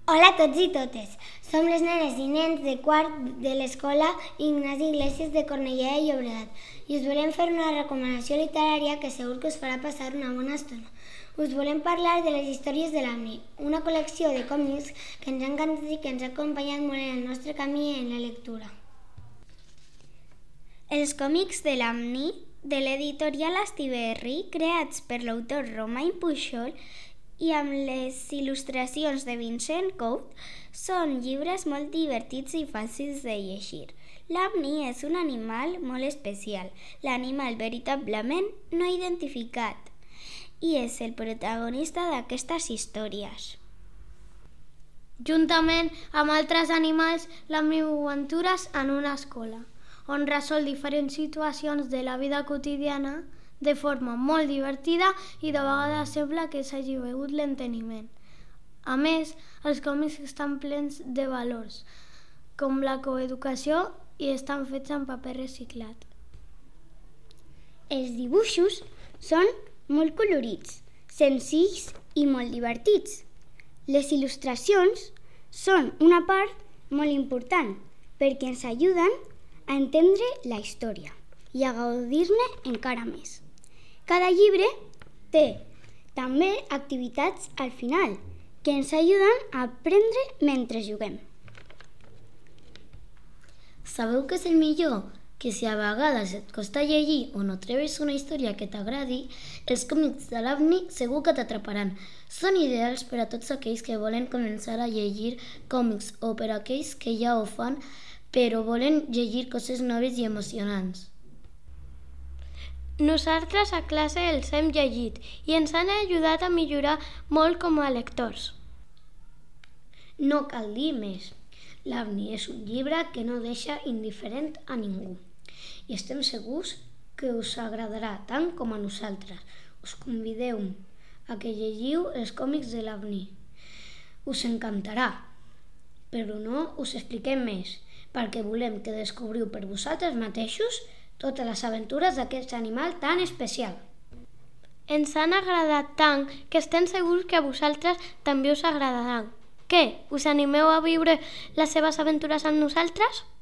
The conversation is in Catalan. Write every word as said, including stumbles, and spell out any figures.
Hola a tots i totes. Som les nenes i nens de quart de l'escola Ignasi Iglesias de Cornellà de Llobregat i us volem fer una recomanació literària que segur que us farà passar una bona estona. Us volem parlar de les històries de l'Amni, una col·lecció de còmics que ens ha encantat i que ens ha acompanyat molt en el nostre camí en la lectura. Els còmics de l'Amni, de l'editorial Astiberri, creats per l'autor Romain Puixol i amb les il·lustracions de Vincent Couth, són llibres molt divertits i fàcils de llegir. L'Amni és un animal molt especial, l'animal veritablement no identificat, i és el protagonista d'aquestes històries. Juntament amb altres animals, l'Amni viu aventures en una escola, on resol diferents situacions de la vida quotidiana de forma molt divertida i de vegades sembla que s'hagi begut l'enteniment. A més, els còmics estan plens de valors, com la coeducació, i estan fets en paper reciclat. Els dibuixos són molt colorits, senzills i molt divertits. Les il·lustracions són una part molt important perquè ens ajuden a entendre la història i a gaudir-ne encara més. Cada llibre té també activitats al final que ens ajuden a aprendre mentre juguem. Sabeu què és el millor? Que si a vegades et costa llegir o no trobes una història que t'agradi, els còmics de l'Amni segur que t'atraparan. Són ideals per a tots aquells que volen començar a llegir còmics o per a aquells que ja ho fan però volen llegir coses noves i emocionants. Nosaltres a classe els hem llegit i ens han ajudat a millorar molt com a lectors. No cal dir més. L'Amni és un llibre que no deixa indiferent a ningú i estem segurs que us agradarà tant com a nosaltres. Us convideu a que llegiu els còmics de l'Amni. Us encantarà, però no us expliquem més, perquè volem que descobriu per vosaltres mateixos totes les aventures d'aquest animal tan especial. Ens han agradat tant que estem segurs que a vosaltres també us agradaran. Què? Us animeu a viure les seves aventures amb nosaltres?